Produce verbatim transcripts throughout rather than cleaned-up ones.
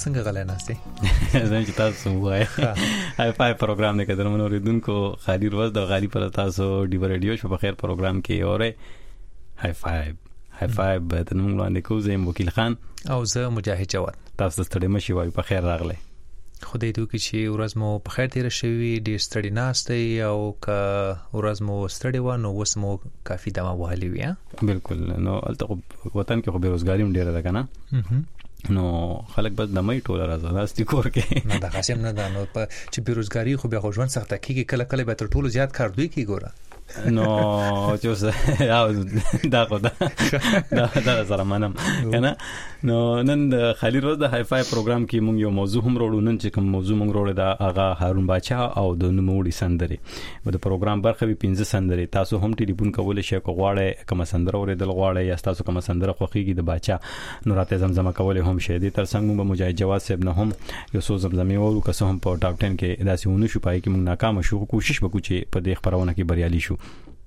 څنګه غلای ناشته زم چې تاسو وایي هاي فای پروګرام نه کړم نو ریدونکو خالي روز د غالي پر تاسو ډیو رادیو شو په خیر پروګرام کې اوره هاي فای هاي فای به د نوم باندې کوزم وکیل خان او زه مجاهد جواد تاسو ستړي مشي وای په خیر راغله خدای دې وکړي چې ورځ مو په خیر تیر شوي ډیر ستړي ناشته او که ورځ مو ستړي و نو وس مو کافي دمه وهلي وي بالکل نو الته وطن کې خو بیروزګاری هم ډیره ده کنه نو خلک بس د مې ټوله راځي راستي کور کې نه د قاسم نه ده نو چې بیروزګاری خو بیا خو ژوند سخت کیږي کله کله به تر ټولو زیات کار دوی کی ګوره نو چې اوس دا خو دا دا سره منم کنه نو نن د خالي روز د هاي فای پروګرام کې مونږ یو موضوع هم وروړو نن چې کوم موضوع مونږ وروړو دا هغه هارون باچا او د نوموړي سندري د پروګرام برخه وی پنځه سندري تاسو هم ټلیفون کولای شئ کو غواړئ کوم سندره اوریدل غواړئ یا تاسو کوم سندره خوخيږي د باچا نو راته زمزمه کولای هم شئ د تر څنګه مونږ مجاهد جواد صاحب نه هم یو څو زمزمه ورو که څه هم په ټاپ ټن کې داسې ونه شو پای کې مونږ ناکام شو کوشش وکړو چې په دې خبرونه کې بریالي شو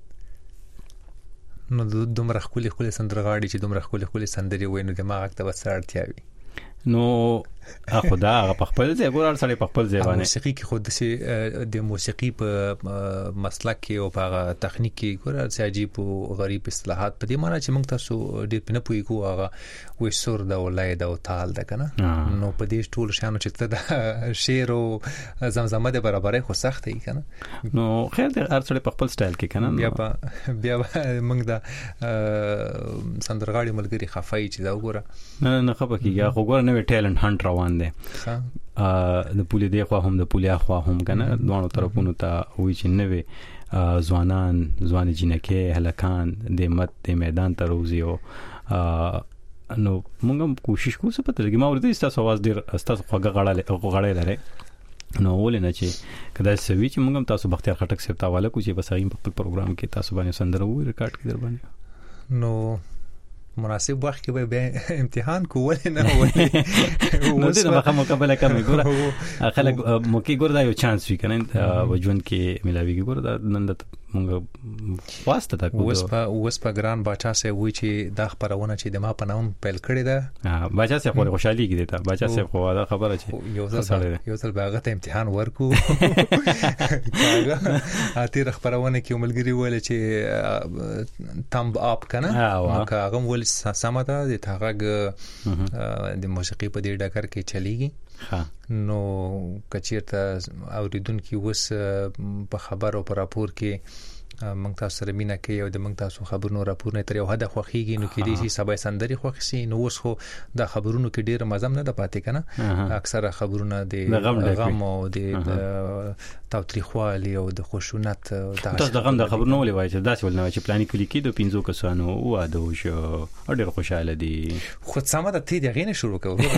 نو دومره خولي خولي سندرغاړي چې دومره خولي خولي سندري وینو دماغ ته وسارتیا وي نو اخو دا هغه په خپل ځای ګورار سره په خپل ځای باندې موسیقي کې خود سي د موسیقي په مسلک کې او په تخنیک کې ګورار سي عجیب او غریب اصطلاحات په دې معنی چې موږ تاسو ډېر پنه پوي کو هغه وې سور دا ولای دا او تال دا کنه نو په دې ټول شانو چې ته شعر او زمزمه د برابرۍ خو سخت دی کنه نو خیر د هر څه په خپل سټایل کې کنه بیا بیا موږ دا سندرغاړي ملګری خفای چې دا وګوره نه نه خپه کیږي خو ګوره نو ټیلنت هانټ روان دي ا د پولی دی خو هم د پولی خو هم کنه دوه طرفونو ته وی چې نوې ځوانان ځوان جنکه هلکان د مت د میدان ته روزي او نو موږ کوشش کوو چې پته لګي ما ورته تاسو आवाज ډیر تاسو خوګه غړاله غړاله لري نو ولنه چې کدا سوي چې موږ تاسو بختیار خټک صاحب ته حواله کوو چې بس هغه په پروګرام کې تاسو باندې سندره وو ریکارډ کې در باندې نو مناسب وخت کې به امتحان کول نه وای نو دې نه مخه مقابله کوي ګوره خلک مو کې ګوره دا یو چانس وی کنه وجون کې ملاویږي ګوره دا نن د مونږ واسطه تا کو اوس په اوس په ګران باچا سه وی چې دا خبرونه چې د ما په نوم پیل کړی ده باچا سه خو خوشحالي کې ده باچا سه خو دا خبره چې یو ځل یو ځل باغه ته امتحان ورکو هغه اته خبرونه کې ملګری ویل چې تمب اپ کنه هغه ول سمه ده د هغه د موسیقي په دې ډګر کې چلیږي نو کچیرته اوریدونکو وس په خبر او په راپور کې موږ تاسو سره مینا کوي او د موږ تاسو خبرونو راپور نه تر یو حد خوخيږي نو کې دي چې سبا سندري خوخسي نو اوس خو د خبرونو کې ډیر مزم نه د پاتې کنه اکثره خبرونه د غم او د تاوتریخوالي او د خشونت تاسو د غم د خبرونو ولې وایي چې داسې ولنه چې پلاني کلی کې د پینځو کسانو واده وشو ډیر خوشاله دي خو سمه د تی دغه نه شروع کوو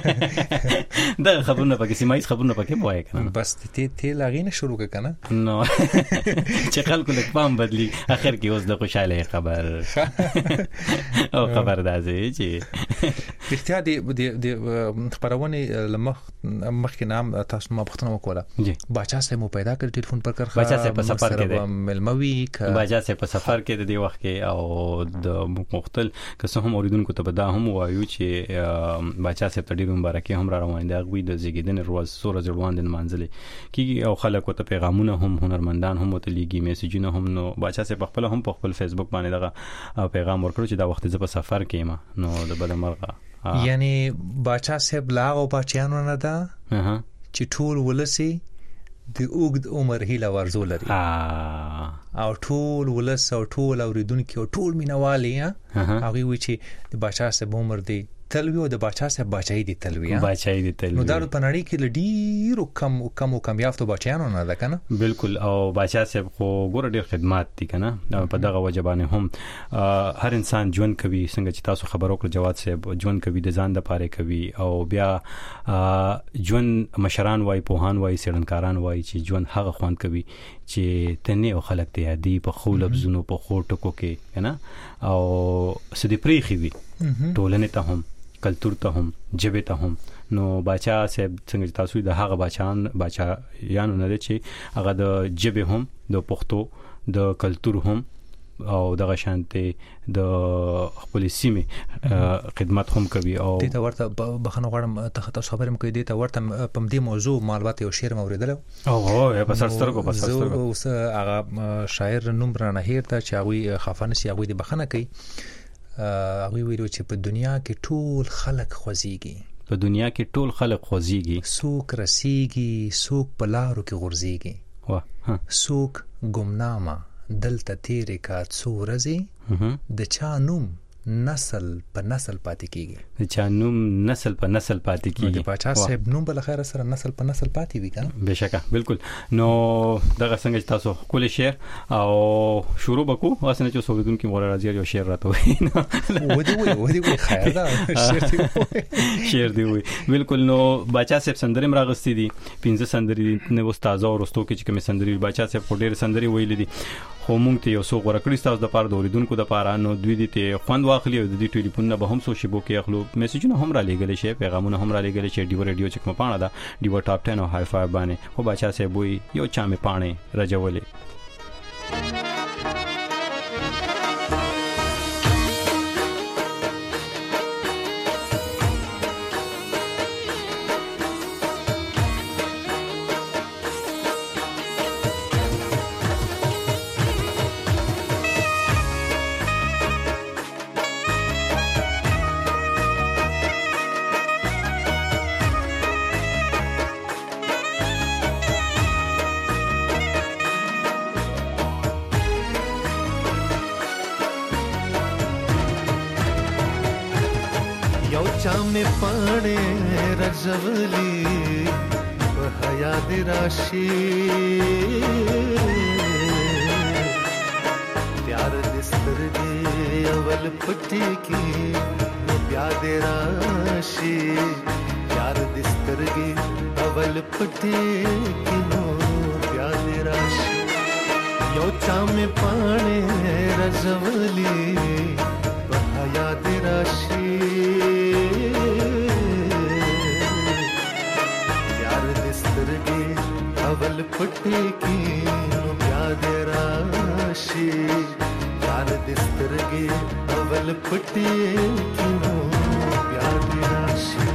دا خبرونه پکې سیمایي خبرونه پکې وایي کنه بس تی تی لغې نه شروع کنه نو چې خلکو له پام بدلی اخر کې اوس د خوشاله خبر او خبر دازي چې اختیار دی د خبرونه لمخ مخکې نام تاسو ما پښتنه وکوله باچا سه مو پیدا کړ ټلیفون پر کړ باچا سه په سفر کې دی ملموي ک باچا سه په سفر کې د دې وخت کې او د مختل که هم اوریدونکو ته بدا هم وایو چې باچا سه په ډیرو مبارکي هم را روان دي غوي د زیګیدن روز سور ځوان د منځلي کې او خلکو ته پیغامونه هم هنرمندان هم تلېږي میسجونه هم نو باچا سه په خپل هم په خپل فیسبوک باندې دغه پیغام ورکړو چې دا وخت ز په سفر کې ما نو د بدمرغه یعنی باچا سه بلاغ او بچیانو نه ده چې ټول ولسی د اوګد عمر هیله ورزو لري او ټول ولس او ټول اوریدونکو او ټول مینوالي هغه وی چې د باچا سه عمر دی تلوي او د باچا صاحب بچای دي تلوي بچای دي تلوي نو دا په نړۍ کې لډیرو کم کم کم یافتو بچیانو نه ده کنه بالکل او باچا صاحب خو ګور ډیر خدمات دي کنه په دغه وجبانه هم هر انسان ژوند کوي څنګه چې تاسو خبرو کړ جواد صاحب ژوند کوي د ځان د پاره کوي او بیا ژوند مشران وای پوهان وای سړنکاران وای چې ژوند هغه خوان کوي چې تنه او خلک ته یادي په خو لفظونو په خو ټکو کې کنه او سدي پریخي وي ټولنه ته هم کلتور ته هم جبه ته هم نو باچا صاحب څنګه تاسو د هغه بچان بچا یانو نه چې هغه د جبه هم د پښتو د کلتور هم او دغه شانته د خپل سیمه خدمت هم کوي او د ته ورته بخنه غواړم ته تاسو خبرې مو کوي د ته ورته په دې موضوع معلومات یو شعر موریدل او هو په سرسترګو په سرسترګو اوس هغه شاعر نوم را نه هیر ته چې هغه خفانه شي هغه د بخنه کوي هغه ویلو چې په دنیا کې ټول خلق خوځيږي په دنیا کې ټول خلق خوځيږي سوک رسیږي سوک په لارو کې غورځيږي وا سوک ګمنامه دلته تیرې کا څو ورځې د چا نوم نسل په نسل پاتې کیږي د چا نوم نسل په نسل پاتې کیږي د پاچا صاحب نوم بل خیر سره نسل په نسل پاتې وي کنه بشکه بالکل نو دغه څنګه تاسو کول شعر او شروع وکړو واسنه چې سوګدون کې مور راځي یو شعر راته وي ودی وي ودی وي خیر دا شعر دی شعر دی وي بالکل نو بچا صاحب سندري مراغستې دي پنځه سندري نو استاد او رستو کې چې کوم سندري بچا صاحب په ډېر سندري ویل دي خو مونږ ته یو څو غوړه کړی تاسو د پاره د اوریدونکو د پاره نو دوی دي ته خوند واخلي او د دې ټلیفون نه به هم سو شبو کې اخلو میسجونه هم را لګل شي پیغامونه هم را لګل شي ډیو ریډیو چې کوم پاڼه ده ډیو ټاپ ټن او های فای باندې خو بچا سه بوي یو چا مې پاڼه راجولې रजवली हया दे राशि प्यार दिस्तर दे अवल पट्टी की प्यार दे राशि प्यार दिस्तर दे अवल पट्टी की नो प्यार दे राशि यो चाम पाने रजवली हया दे राशि अवल पट्टी की प्याद राशि प्यार दिस्तर गे अवल पट्टी की प्याद राशि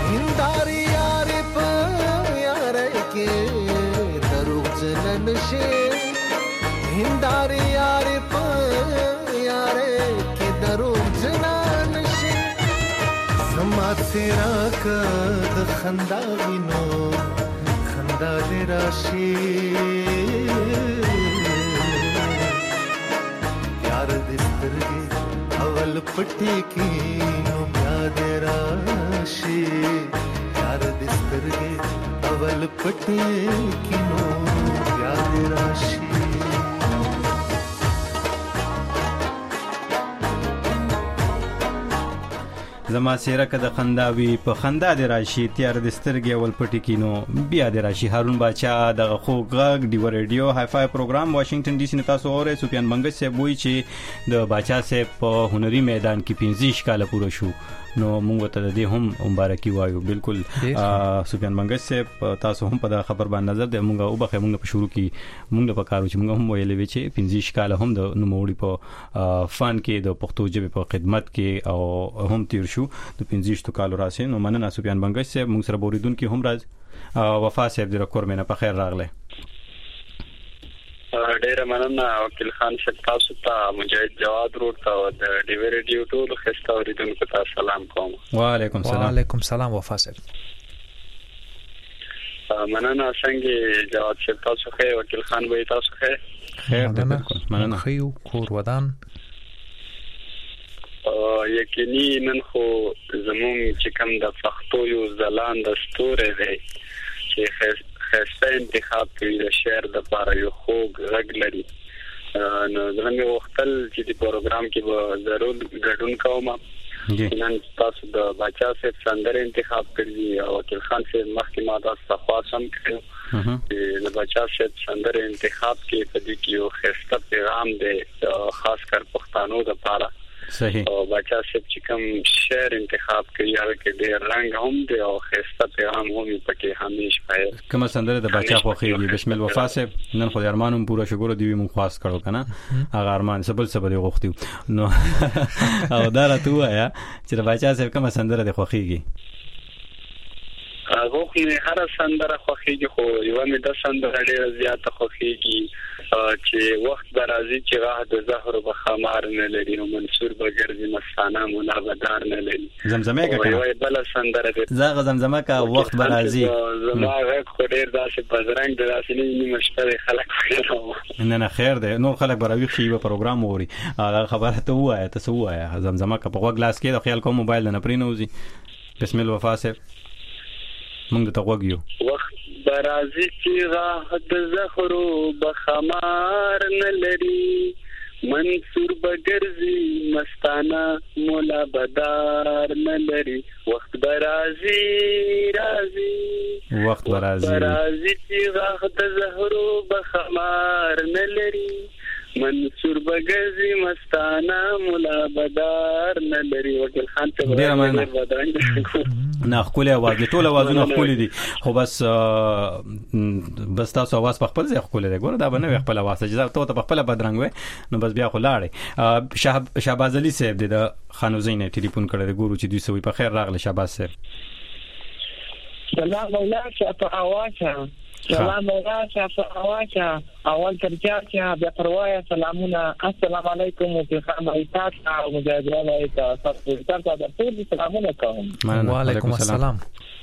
She हिंदारे यारे प यारे के दरो जनान शे समा तेरा का द खंदा विनो खंदा दे राशि यार दिस्तरगे अवल पट्टी की नो प्याद राशि यार दिस्तरगे अवल पट्टी की नो प्याद राशि زما سیره که د خنداوي په خندا د راشي تیار د سترګې ول پټی کینو بیا د راشي هارون باچا د خو غږ دی ریډیو های فای پروګرام واشنگټن ډي سي نتا سوره سفیان منګس سے وای چې د باچا سے په هنري میدان کې پنځه کال پوره شو نو موږ ته د دې هم مبارکي وایو بالکل سفیان منګس سے تاسو هم په خبر باندې نظر د موږ او بخې موږ په شروع کې موږ په کارو چې موږ هم ویلې وی چې پنځه کال هم د نوموړي په فن کې د پښتو ژبې په خدمت کې او هم تیر شو د پنځه کالو راسي نو مننه سفیان منګس سے موږ سره بوریدون کې هم راز وفا صاحب د کور مینه په خیر راغله ډیره مننه وکیل خان صاحب تاسو ته مجاهد جواد روډ ته د ډي وی ریډیو ټول خسته اوریدونکو ته سلام کوم وعلیکم السلام وعلیکم السلام وفا صاحب مننه څنګه جواد صاحب تاسو خیر وکیل خان وای تاسو خیر خیر بالکل مننه خیو کور ودان یقیني نن خو زموږ چې کوم د پښتو یو ځلان د ستوره دی چې خسته انتخاب کوي د شعر د لپاره یو خوږ غږ لري نو زموږ وختل چې د پروګرام کې به ضرور ګډون کوم نن تاسو د باچا صاحب سندره انتخاب کړی او وکیل خان صاحب مخکې ما تاسو خاصم کړو د باچا صاحب سندره انتخاب کې په دې کې یو خسته پیغام دی خاص کر پښتنو د لپاره صحیح او باچا صاحب چې کوم شعر انتخاب کړی هغه کې ډېر رنگ هم دی او خسته پیغام هم پکې همیش پای کوم سندره د باچا خو خېږي بسم الله وفا صاحب نن خو ارمانم پورا شګور دی مون خاص کړو کنه هغه ارمان سبل سبل غوښتي نو او دا راته وایا چې د باچا صاحب کوم سندره د خو خېږي هغه خو هر سندره خو خېږي خو یو مې د سندره ډېر زیاته خو خېږي چې وخت درازي چې راه د زهر بخمار نه لري نو منصور بغرضی مستانه مولا بدار نه لري زمزمه کا وای بل سندره زغه زمزمه کا وخت درازي زما غږ خو ډېر داسې پزرنګ داسې نه مشتري خلک نه نه خیر ده نو خلک براوي شي په پروګرام ووري هغه خبره ته وایي تاسو وایي زمزمه کا په وګ لاس کې د خیال کوم موبایل نه پرینوزي بسم الله وفا صاحب مونږ ته وګیو وخت برازي چې راه د زهرو بخمار نه لري منصور بغرضی مستانه مولا بدار نه لري وخت برازي رازي وخت برازي برازي چې راه د زهرو بخمار نه لري منصور بغرضی مستانه مولا بدار نه لري وکیل خان ته ډیر مننه نه خپل आवाज ټول आवाजونه خپل دي خو بس بس تاسو आवाज په خپل ځای خپل دی ګوره دا باندې خپل आवाज چې ته په خپل بدرنګ وې نو بس بیا خو لاړې شهباز علي صاحب د خانوزین ټلیفون کړی دی ګورو چې دوی سوي په خیر راغله شهباز صاحب سلام علیکم په اواچا سلام علیکم په اواچا اول ترجمه چې بیا پروايا سلامونه السلام علیکم او په خامه تاسو او مجاهدانو تاسو ته د ټول سلامونه کوم وعلیکم السلام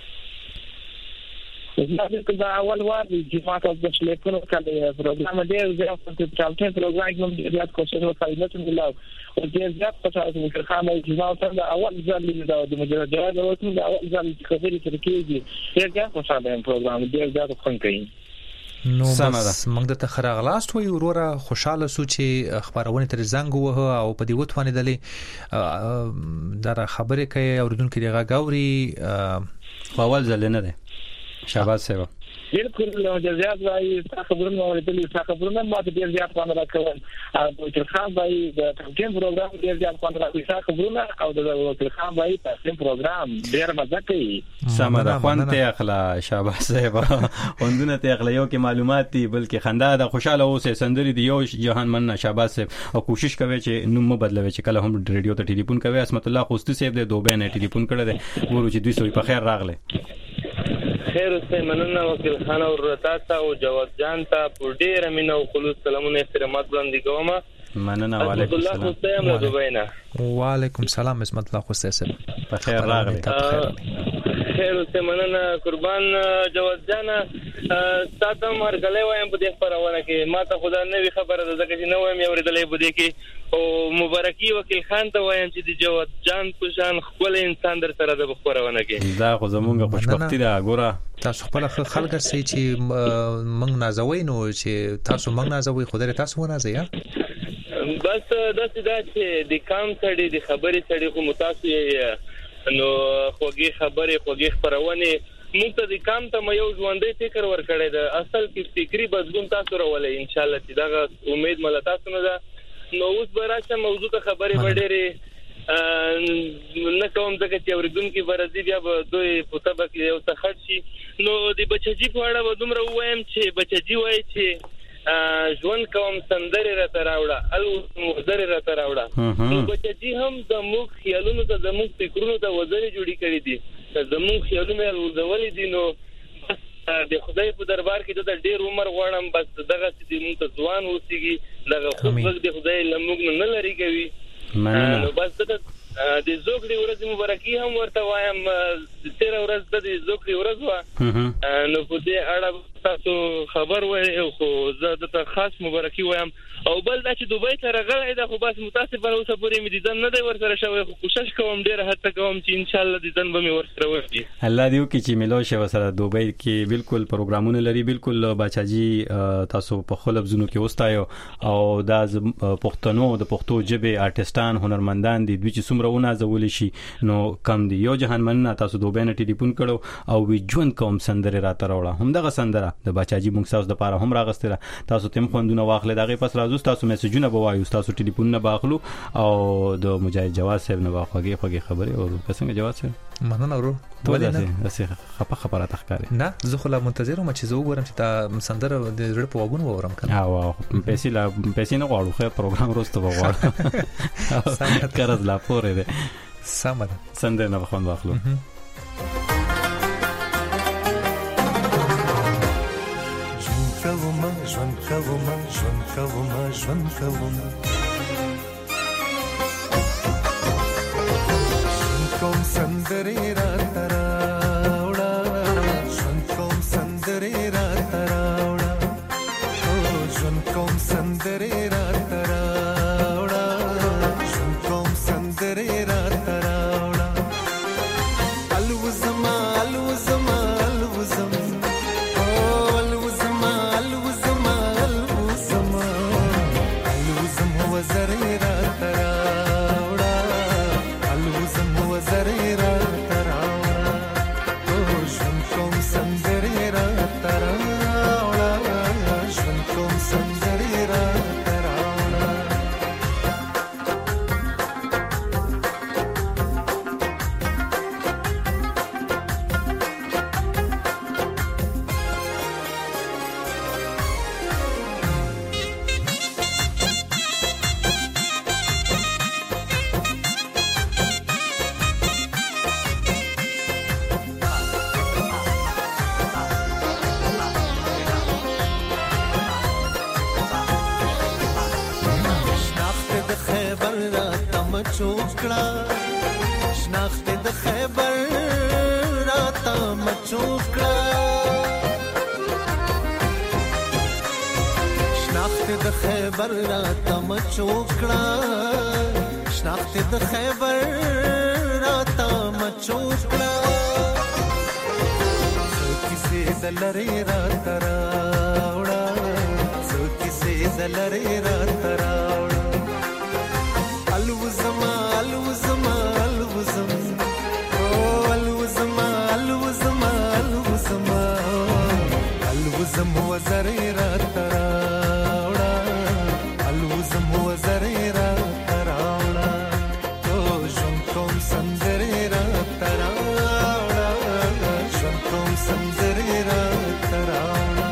زه دا اول وار چې ما تاسو د شلیکونو کله پروګرام دی زه په ټالټن پروګرام کې د یاد کوشش وکړم نو ملاو او دې ځات په تاسو د خامه چې ما تاسو د اول ځل د مجاهدانو د اول ځل چې خبرې ترکیږي یې ځات په تاسو د پروګرام دی ځات خون کوي نو بس موږ د تخراغلاست وی وروره خوشاله سو چې خبرونه تر زنګ وه او په دې وټونه دلې دا خبره کوي اوریدونکو دی غاوري اول ځل نه ده شهباز صاحب بالکل نو جزات وايي خبرونه اوریدلې خبرونه ما ته ډیر زیات باندې راکول او چې خان وايي د ترجمه پروګرام ډیر زیات باندې راکول خبرونه او د وکیل خان وايي ترجمه پروګرام ډیر مزه کوي سمه ده خوانته اخلا شهباز صاحب وندونه ته اخلا یو کې معلومات دي بلکې خندا د خوشاله اوسه سندري دی یو جهان مننه شهباز صاحب او کوشش کوي چې نوم بدلوي چې کله هم ریډیو ته ټلیفون کوي اسمت الله خوستي صاحب د دوبه نه ټلیفون کړی دی ورو چې دوی سوي په خیر راغله خیر اوسه. مننه وکیل خان او رتا ته او جواد جان ته په ډیر مینه او خلوص سلامونه احترامات وړاندې کوم. مننه. وعلیکم السلام. الله حسین له دوبینا. وعلیکم السلام عصمت الله خو سیسه په خیر راغلی. خیر اوسه. مننه قربان جواد جان. تاسو مرګلې وایم په دې خبرونه کې ما ته خدا نه وی خبره ده ځکه چې نو وایم اوریدلې بده کې او مبارکي وکیل خان ته وایم چې د جواد جان په شان خپل انسان در سره د خبرونه کې دا خو زمونږه خوشبختی ده. ګوره تاسو خپل خلک سي چې موږ نازوي نو چې تاسو موږ نازوي خو درې تاسو ونازي ها بس دا څه دا چې د کام سړي د خبرې سړي خو متاسي نو خوږی خبرې خوږی خبرونه موږ ته د کام ته یو ژوندۍ فکر ورکړی دا اصل کې فکری بدلون تاسو راولې ان شاء الله چې دا امید مل تاسو نه ده. نو اوس به راشه موضوع ته خبرې وړې نه کوم ځکه چې اوریدونکو برازي بیا به دوی په تبه کې یو څه خرڅ شي. نو د بچجی په اړه به دومره وایم چې بچجی وایي چې ژوند کوم سندره را تراوړه ال مقدره را تراوړه. نو بچجی هم د موږ خیالونو ته د موږ فکرونو ته وزري جوړی کړی دي زموږ خیالونه ولولې دي. نو د خدای په دربار کې د ډېر عمر غواړم بس دغه چې موږ ته ځوان اوسېږي دغه خو د خدای لموږ نه لري کوي. نو بس د د زوګړي ورځ مبارکي هم ورته وایم. تیر ورځ د زوګړي ورځ وا نو په دې اړه تاسو خبر وای خو زه د خاص مبارکي وایم. او بل دا چې دوبۍ ته راغلی دا خو بس متاسفانه اوسه پورې مې دیدن نه دی ورسره شوی خو کوشش کوم ډېر هڅه کوم چې ان شاء الله دیدن به مې ورسره وشي. الله دې وکړي چې ملو شي ورسره دوبۍ کې بالکل پروګرامونه لري. بالکل بچاجي تاسو په خپل لفظونو کې وستایو او دا پښتنو د پښتو ژبې آرټستان هنرمندان دي دوی چې څومره ونازول شي نو کم دي. یو جهان مننه تاسو دوبۍ نه ټلیفون کړو او وی ژوند کوم سندره را تروړه هم دغه سندره د بچاجي موږ تاسو د پاره هم راغستره. تاسو تم خوندونه واخلې دغه پس راځو تاسو میسجونه بوایو تاسو ټلیفون نه باخلو او د مجاهد جواز صاحب نه واخوږي خوږي خبره او څنګه جواز صاحب مننه ورو ولې نه اسه خپه خبره تخکاري نه زه خو لا منتظر وم چې زه وګورم چې تا سندره د زړه په وګونو وورم کنه. او پیسې لا پیسې نه غواړو خو پروګرام وروسته وغواړو کارز لا پورې ده سمه سندره نه بخون واخلو. کوما ژوند کوما ژوند کوما ژوند کوما ژوند کوم سندرې را تراوړه ژوند کوم سندرې را تراوړه ژوند کوم سندرې را تراوړه ژوند کوم سندرې را تراوړه الوزما الوزما الوزما چوکړه شناخت د خیبر راته مچوکړه شناخت د خیبر راته مچوکړه شناخت د خیبر راته مچوکړه څو کیسې د لری راته راوړه څو کیسې د لری راته راوړه الوزما الوزما الوزما او الوزما الوزما الوزما الوزما وزري را تراوړه الوزما وزري را تراوړه او ژوند کوم سندري را تراوړه ژوند کوم سندري را تراوړه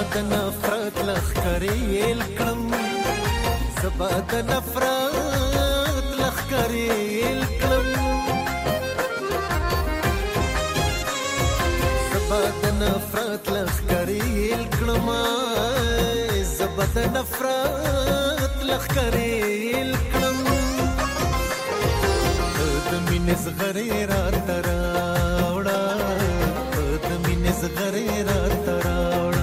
د نفرت لخکرې الکړم سبا د نفرت لخکرې الکړم سبا د نفرت لخکرې الکړم سبا د نفرت لخکرې الکړم د مینې زغرې را تراوړه د مینې زغرې را تراوړه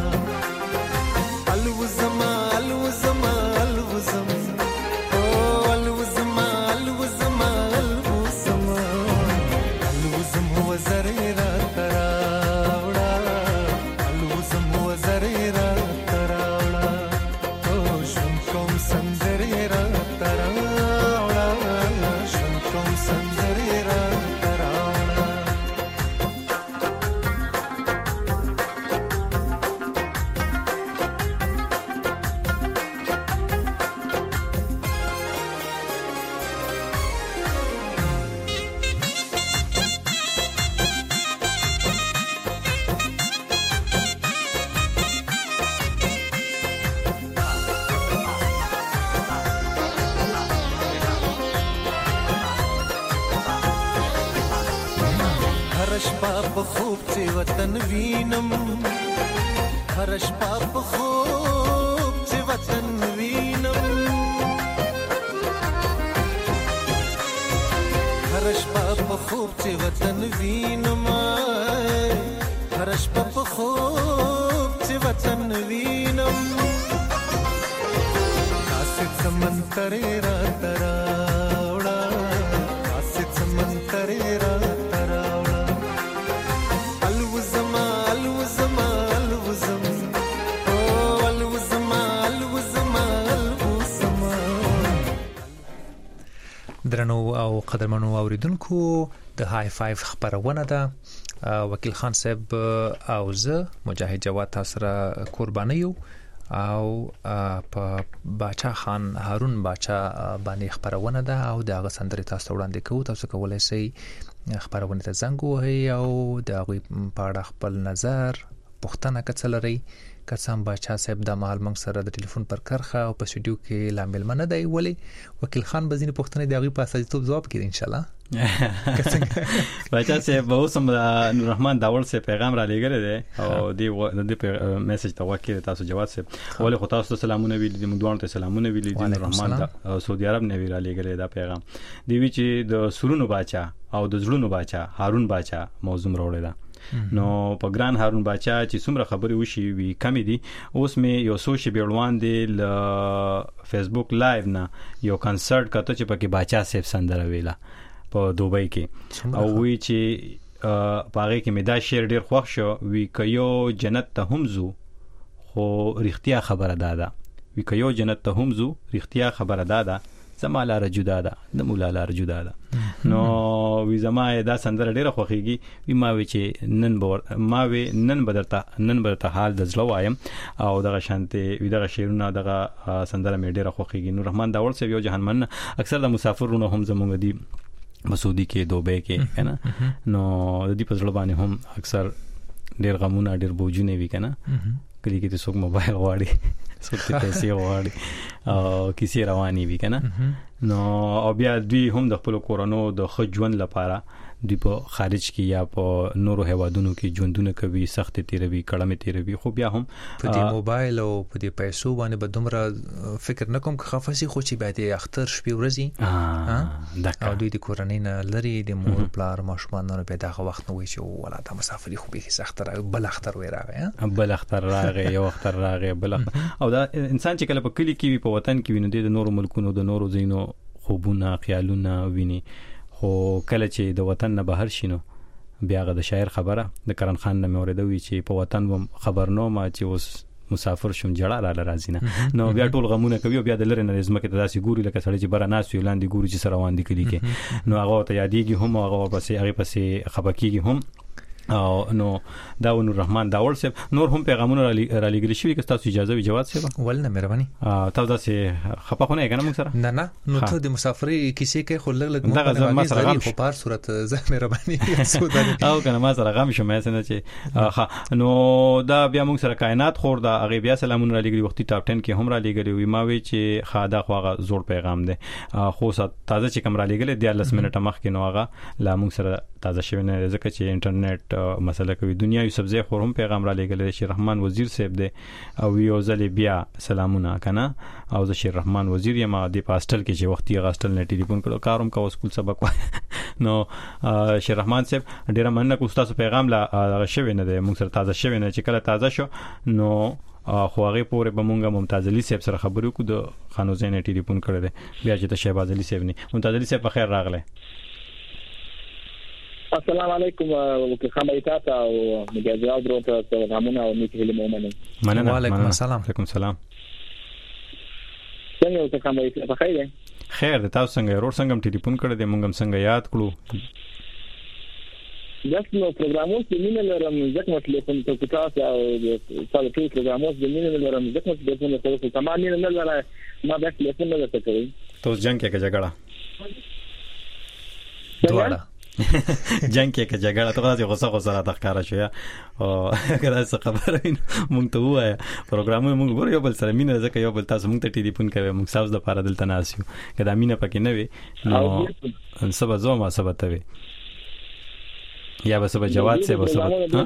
الوزما الوزما الوزم او الوزما الوزما الوزما الوزم وزرې را تراوړه الوزم وزرې را تراوړه او شم کوم سندرې را تراوړه شم کوم سندرې را تراوړه هر شپه په خوب چې وطن وینم هر شپه په خوب چې وطن وینم هر شپه په خوب چې وطن وینم هر شپه په خوب چې وطن وینم کاسه سمندرې را تراوړه کاسه سمندرې را درنو او قدرمنو اوریدونکو د های فایو خبرونه ده وکیل خان صاحب او زه مجاهد جواد تاسو را قربانیو او په باچا خان هارون باچا باندې خبرونه ده او د هغه سندري تاسو وړاندې کوو تاسو کولای شئ خبرونه ته زنګ وهئ او د هغه په اړه خپل نظر پوښتنه کڅلري قسم باچا صاحب د مال منګ سره د ټلیفون پر کرخه او په سټوډیو کې لامل منه دی ولی وکیل خان بزینه پښتنه دی غي په اساس جواب کړي ان شاء الله باچا صاحب به اوسم نور رحمان داول سے پیغام را لګره دی او دی د میسج ته وکړه تاسو جواب صاحب ولی خو تاسو سلامونه ویل دي موږ دوه ته سلامونه ویل دي نور رحمان سعودي عرب نه ویل لګره دا پیغام دی وی چې د سورونو باچا او د زړونو باچا هارون باچا موضوع راوړی دا نو په ګران هارون باچا چې څومره خبري وشي وی کمی دي اوس مې یو سوشي بیړوان دی ل فیسبوک لایو نه یو کنسرت کته چې پکې باچا صاحب سندره ویلا په دوبۍ کې او وی چې پاره کې مې دا شعر ډیر خوښ شو وی کيو جنت ته هم زو خو رښتیا خبره دادا وی کيو جنت ته هم زو رښتیا خبره دادا زما لار جدا ده د مولا لار جدا ده نو وی زما دا سندره ډیره خوخیږي وی ما وی چې نن بور ما وی نن بدرته نن بدرته حال د زړه وایم او دغه شانته وی دغه شیرونه دغه سندره مې ډیره خوخیږي نور رحمان داول سے یو جهانمن اکثر د مسافرونو هم زموږ دی مسعودي کې دوبه کې کنه نو د دې په زړه باندې هم اکثر ډیر غمونه ډیر بوجونه وی کنه کلی کې څوک موبایل غواړي څوک پیسې غواړي او کیسې رواني وی کنه نو او بیا دوی هم د خپل کورونو د خجون لپاره دوی په خارج کې یا په نورو هوادونو کې ژوندونه کوي سخت تیروي کړه تیروي خو بیا هم په دې موبایل او په دې پیسو باندې به دومره فکر نکوم که خفاسي خو چې به دې اختر شپې ورځي او دوی د کورنۍ نه لري د مور پلار ماشومان نه په دغه وخت نه وي چې ولا د مسافري خو به سخت بل اختر وي راغی بل اختر راغی یو اختر راغی بل او دا انسان چې کله په کلی کې وي په وطن کې ویني د نورو ملکونو د نورو زینو خوبونه خیالونه ویني خو کله چې د وطن نه بهر شینو بیا غو د شاعر خبره د کرن خان نه اوریدوي چې په وطن و خبرنامه چې اوس مسافر شوم جړه را لرازي نه نو بیا ټول غمونه کوي بیا د لری نه زمکه ته داسي ګوري لکه سړی چې بره ناس وی لاندې ګوري چې سره روان دي کلی کې نو هغه ته یادېږي هم هغه پسې هغه پسې خبکیږي هم او نو دا نور رحمان داول صاحب نور هم پیغامونه را لګل شي که تاسو اجازه وي جواد صاحب ولنه مهرباني تاسو داسې خپه خونه کنه موږ سره نه نه نو ته د مسافرۍ کیسې کې خو لګ لګ مو ما سره غم په پار صورت زه مهرباني سوداني او کنه ما سره غم شوم مې سن چې نو دا بیا موږ سره کائنات خور دا هغه بیا سلامونه را لګلی وختي ټاپ ټن کې هم را لګلی وي ما وی چې خادا خواغه زوړ پیغام دی خو تازه چې کوم را لګل دی لس منټه مخ کې نو هغه لا موږ سره تازه شوی نه ځکه چې انټرنیټ مسله کوي دنیا یو سبزی خورم پیغام را لګل شي رحمان وزیر صاحب دی او یو ځل بیا سلامونه کنه او زه شیر رحمان وزیر یم د پاستل کې چې وختي غاستل نه ټلیفون کړو کاروم کا سکول سبق نو شیر رحمان صاحب ډیر مننه کو تاسو پیغام لا شوی نه دی موږ سره تازه شوی نه چې کله تازه شو نو خو هغه پورې به مونږه ممتاز علي صاحب سره خبرو کو د خانوزین ټلیفون کړی دی بیا چې ته شهباز علي صاحب نه ممتاز علي صاحب په خیر راغله السلام علیکم وکړه او مجازات ورته پیغامونه او نیک هیله مومنه مننه وعلیکم السلام علیکم السلام څنګه ته کومه په خیر خیر تاسو څنګه ورور څنګه ټلیفون کړی دی مونږ هم څنګه یاد کړو داس نو پروګرامونه چې مين لرم ځکه ټلیفون ته تاسو او تاسو ټول پروګرامونه چې مين لرم ځکه ټلیفون ته تمام نه لرم ما بس ټلیفون نه ته کوي تاسو جنگ کې جګړه دواړه جنگ کې کې جګړه ته غواړي غوسه غوسه را تخکاره شو یا او کله څه خبره مونږ ته وایي پروګرامونه مونږ ګور یو بل سره مين ځکه یو بل تاسو مونږ ته ټلیفون کوي مونږ تاسو د پاره دلته ناسیو کله مين پکې نه وي نو سبا زما سبا ته وي یا به سبا جواد سے به سبا یو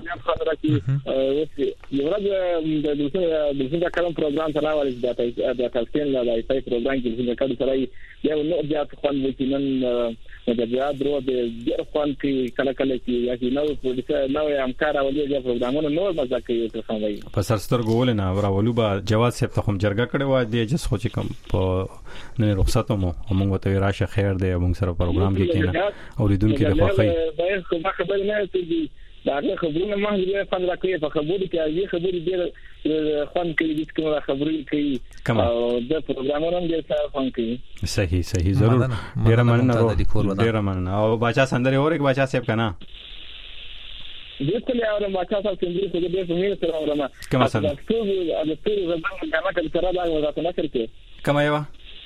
ورځ د دلته کوم پروګرام ته راوړل دا د تاسو نه لای پای پروګرام کې څنګه کړو سره یو نو بیا خپل وکینن مجازات درو د ډیر خوان کې کله کله کې یا چې نو پروډوسر نو همکار اولي د پروګرامونو نو مزه کوي څه وایي په سرستر ګول نه راولو با جواد صاحب ته هم جرګه کړي و د جس خو چې کوم په نه رخصت مو موږ ته راشه خیر دی موږ سره پروګرام کې کینه اوریدونکو د خوخی دا خبر نه دی دا خبرونه ما دې په فن راکې په خبرو کې ازي خبرې دې خوان کې دې کومه خبرې کوي او د پروګرامونو دې سره خوان کوي صحیح صحیح ضرور ډیر مننه ډیر مننه او بچا سندره اور یک بچا صاحب کنه دې ته له اورم بچا صاحب څنګه دې دې په مینه سره اورم کما سره د ټول د ټول زبان جامه کې سره دا وځه نه کړې کما یو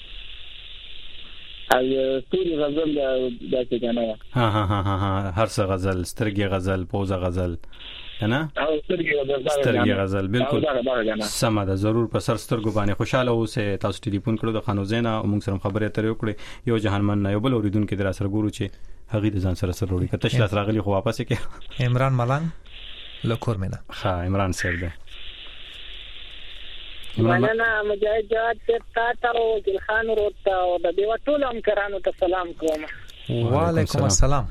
ال ستوري غزل د څه کنه ها ها ها ها هر څه غزل سترګي غزل پوزه غزل کنه او سترګي غزل سترګي غزل بالکل سم ده ضرور په سر سترګو باندې خوشاله اوسه تاسو ټلیفون کړو د خانوزینا موږ سره خبرې اترې وکړې یو جهانمن یو بل اوریدونکو در سره ګورو چې هغه د ځان سره سره وړي کته شلاس راغلی خو واپس کې عمران ملنګ لکور مینا ها عمران صاحب ده مننه مجاهد جواد صاحب تاسو او ګل خان ورته او د دیو ټول همکارانو ته سلام کوم وعلیکم السلام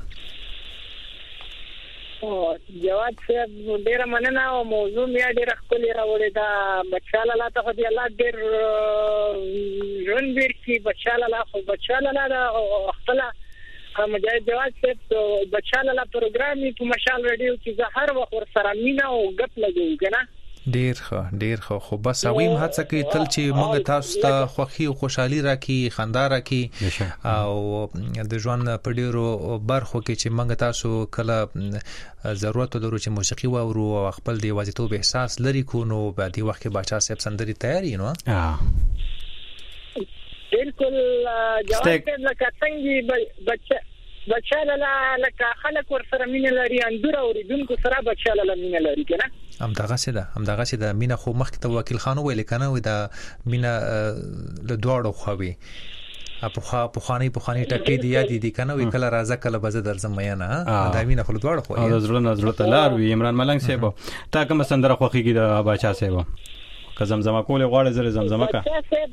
او جواد صاحب ډیر مننه او موضوع یې ډیر خپل راوړی دا بچاله لا ته دی الله ډیر ژوند ورکی بچاله لا خو بچاله لا خپل مجاهد جواد صاحب بچاله لا پروګرام په مشال رادیو کې زهر و خور سره مینا او غپ لګو کنه ډیر ښه ډیر ښه خو بس اویم هڅه کوي تل چې موږ تاسو ته خوخي او خوشحالي راکړي خندا راکړي او د ژوند په ډیرو برخو کې چې موږ تاسو کله ضرورت لرو چې موسیقي واورو او خپل دی وازیتوب احساس لري کو نو په دې وخت کې بچا صاحب سندري تیاری نو بالکل جواب لکه څنګه بچا بچاله لکه خلک ور سره مين لري اندور اوریدونکو سره بچاله مين لري کنه ام دغه سي ده ام دغه سي ده مینا خو مخ ته وکیل خانو ویل کنه وې دا مینا له دوړو خوي اپو خا په خاني په خاني ټکی دی یادې دي کنه وی کله راځه کله بز درځم مینا دا مینا خو دوړو خوي او زړه نظر ته لار وی عمران ملنګ صاحب تا کوم سندره خوخيږي د بچا صاحب که زمزمه کوله غواړي زره زمزمه کا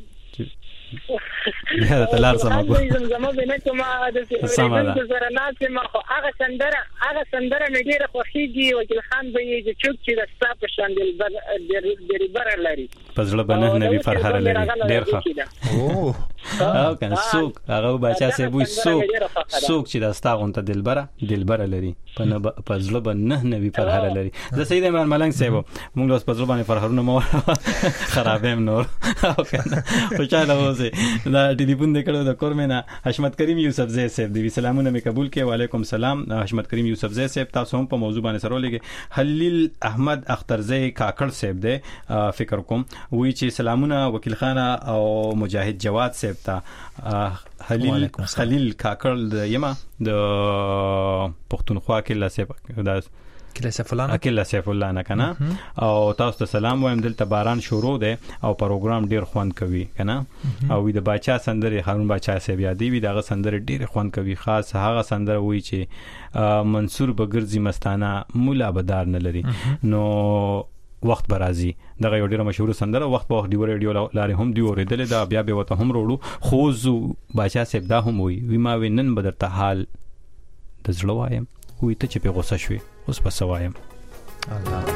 یا د تلار سمګو زمزمه به کومه د سره ناس ما خو هغه سندره هغه سندره مې ډیره خوښیږي وکیل خان به یې چې چې د ستاپ شاندل د ریبر لري پزړه باندې نبی فرحه لري ډیر ښه او او کنه سوق هغه بچا سه بو سوق سوق چې دا ستا غونته دلبره دلبره لري په نه په ځله باندې نه وی پر هر لري زه سید ایمان ملنګ سیبو موږ لاس په ځله باندې فرهرونه مو خرابم نور او کنه او چاله وځي دا ټلیفون دې کړو د کورمنه حشمت کریم یوسف زئی صاحب دی سلامونه می قبول کړي وعلیکم سلام حشمت کریم یوسف زئی صاحب تاسو هم په موضوع باندې سره لګي خلیل احمد اخترزئی کاکړ صاحب دی فکر کوم وی چې سلامونه وکیل خانه او مجاهد جواد صاحب ته خلیل خلیل کاکړ د یما د پښتونخوا کې لاسه د کله سیف الله کله سیف الله نه کنه او تاسو ته سلام وایم دلته باران شروع دی او پروګرام ډیر خوند کوي کنه او د باچا سندره هارون باچا صاحب یادی وی دغه سندره ډیر خوند کوي خاص هغه سندره وی چې منصور بغرزي مستانه مولا بدار نه لري نو وخت برازي دغه یو ډیره مشهور سندره وخت په وخت دی ریډیو لاري هم دی اوریدل دا بیا به وته هم وروړو خوزو باچا صاحب دا هم وی وی ما وینن بدرته حال د زړه وایم وی ته چې په غوسه شوي اوس په سوایم الله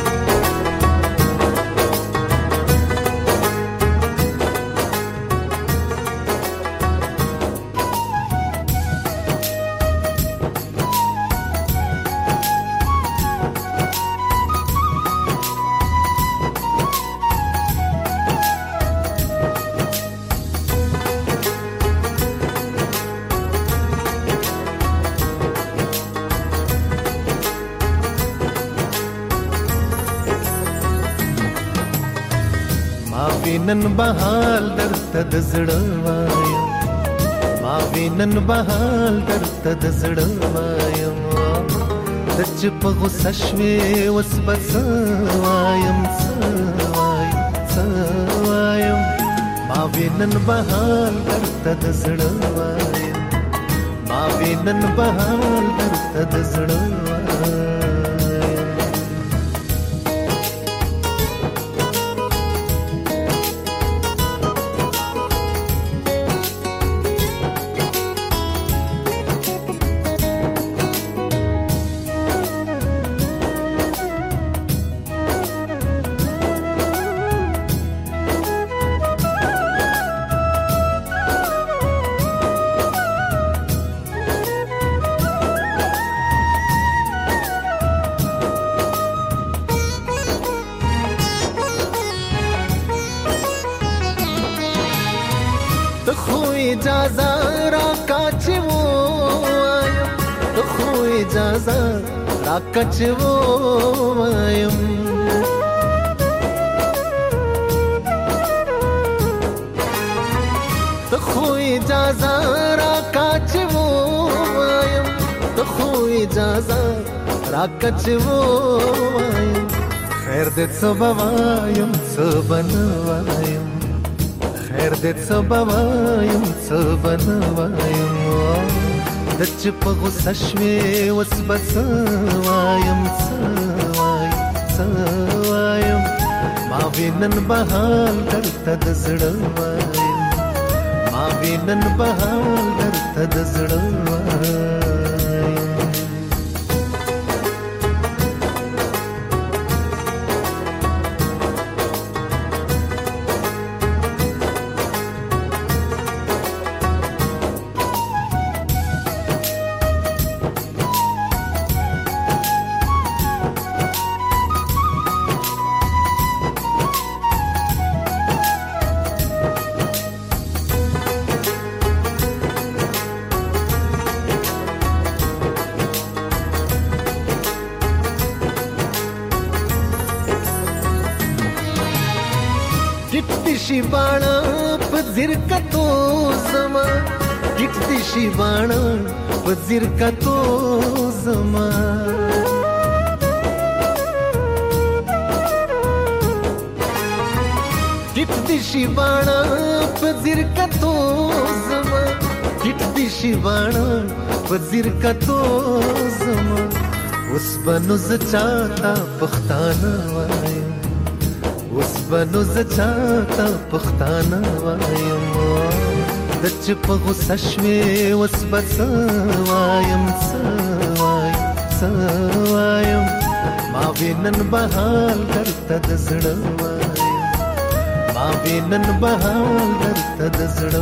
نن بهال درته د زړه وایم ما وینن بهال درته د زړه وایم د چې په غوسه شوې اوس به څه وایم څه وایم څه وایم ما وینن بهال درته د زړه وایم ما وینن بهال درته د زړه وایم کچو وایم ته خو اجازه را کچو وایم ته خو اجازه را کچو وایم خیر دې څه وایم څه بنوایم خیر دې څه وایم څه بنوایم د چې په غوسه شوې اوس به څه وایم څه وایم څه وایم ما وینن بهال درته د زړه وایم ما وینن بهال درته د زړه وایم शिवाणा पजिर का तो जमा गिट्टी शिवाणा पजिर का तो जमा गिट्टी शिवाणा पजिर का तो जमा गिट्टी शिवाणा पजिर का तो जमा उस बनुज चाहता पख्ताना वाया اوس بنو زچاته پښتانه وایم د چې په غوسه شوې اوس به څه وایم څه وایم څه وایم ما وینن بهال درته د زړه وایم ما ما وینن بهال درته د زړه